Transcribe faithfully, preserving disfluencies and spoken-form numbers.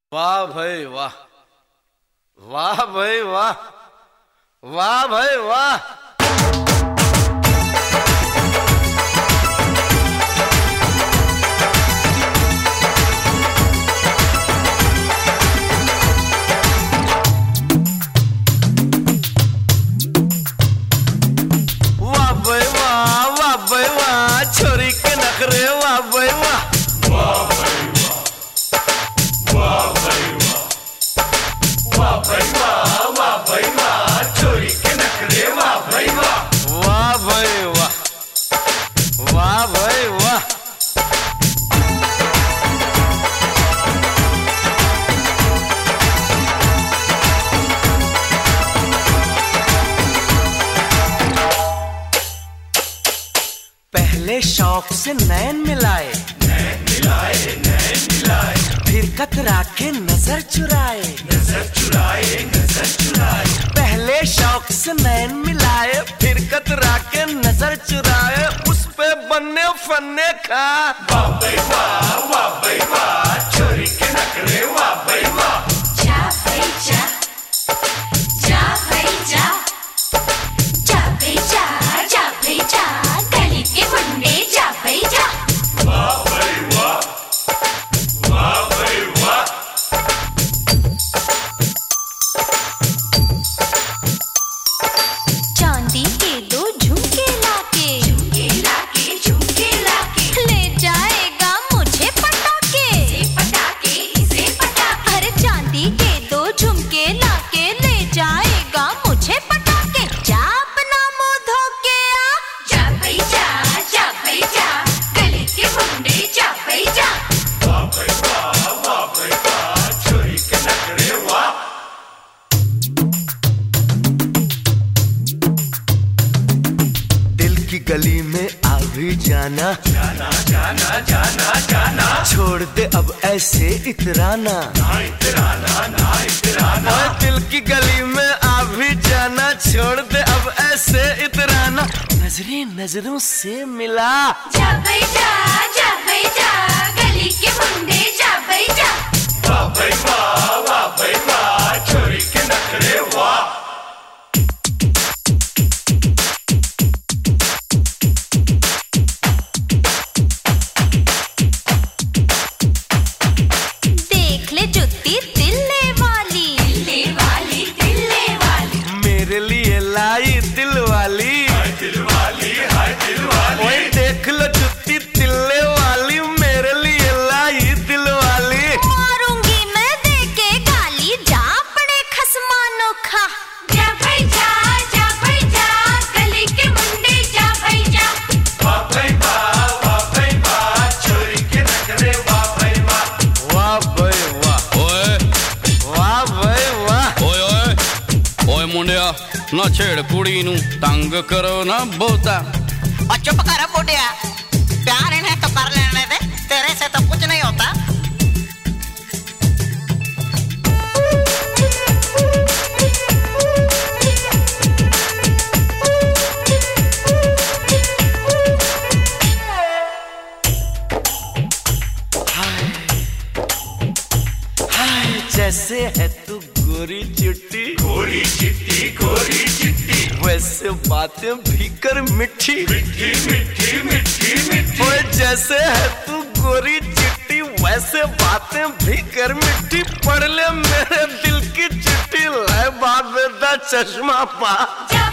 वाह भाई वाह, वाह भाई वाह, वाह भाई वाह। वाह भाई वाह, वाह भाई वाह, छोरी के नखरे वाह भाई वाह, वाह भाई वाह, वाह भाई वाह, वाह भाई वाह, वाह भाई वाह, छोरी के नखरे वाह भाई वाह, वाह भाई वाह, वाह भाई वाह। पहले शौक से नैन मिलाए, नैन मिलाए, नैन मिलाए, फिर कतरा के नजर चुराए, नजर चुराए, नजर चुराए। पहले शौक से नैन मिलाए, फिर कतरा के नजर चुराए, उस पे बन्ने फन्ने खा। वाह भाई वाह, वाह भाई वाह, छोरी के नखरे वाह भाई वाह। जा भाई जा, जा भाई जा, जा भाई जा, जा भाई जा, गली के मुंडे जा भाई जा। वाह भाई वाह, वाह भाई वाह। चांदी के दो झुमके लाके, झुमके लाके, झुमके लाके, ले जाएगा मुझे पटाके, इसे पटाके, इसे पटाके। अरे चांदी के दो झुमके लाके, ले जाएगा मुझे पटाके। जा अपना मुंह धो के आ, जा भाई जा, जा भाई जा, गली के मुंडे जा भाई जा। वाह भाई वाह, वाह भाई वाह, छोरी के नखरे वाह। दिल की गली में आ भी जाना, जाना जाना जाना जाना, छोड़ दे अब ऐसे इतराना। ना इतराना, ना इतराना। ओए दिल की गली में आ भी जाना, छोड़ दे अब ऐसे इतराना। नजरें नजरों से मिला, जा भाई जा, जा भाई जा, गली के मुंडे जा भाई जा। वाह भाई वाह, वाह भाई वाह, छोरी के नखरे वाह। देख ले जुत्ती तिल्ले वाली, तिल्ले वाली, तिल्ले वाली। मेरे लिए लाई दिल वाली। हाय दिल वाली, हाय दिल वाली। ओए देख लो जुत्ती तिल्ले वाली, मेरे लिए लाई दिल वाली। मारूंगी मैं देके गाली, जा अपने खसमानो खा। जा भाई जा, जा भाई जा, गली के मुंडे जा भाई जा। वाह भाई वाह, वाह भाई वाह, छोरी के नखरे वाह भाई वाह। वाह भाई वाह, ਓਏ वाह भाई वाह। ਓਏ ਓਏ ਓਏ ਮੁੰਡਿਆ ਨਾ ਛੇੜ ਕੁੜੀ ਨੂੰ ਤੰਗ ਕਰੋ ਨਾ ਬਹੁਤਾ। और चुप कर बुढ़िया, प्यार इन्हें तो कर लेने दे, तेरे से तो कुछ नहीं होता। हाय जैसे है तू गोरी चिट्टी, गोरी चिट्टी, गोरी चिट्टी, वैसे बातें भी कर मिठी। मिठी मिठी मिठी मिठी। ओए जैसे है तू गोरी चिट्टी, वैसे बातें भी कर मिठी। पढ़ ले मेरे दिल की चिट्ठी, ले बाबे दा चश्मा पा। जा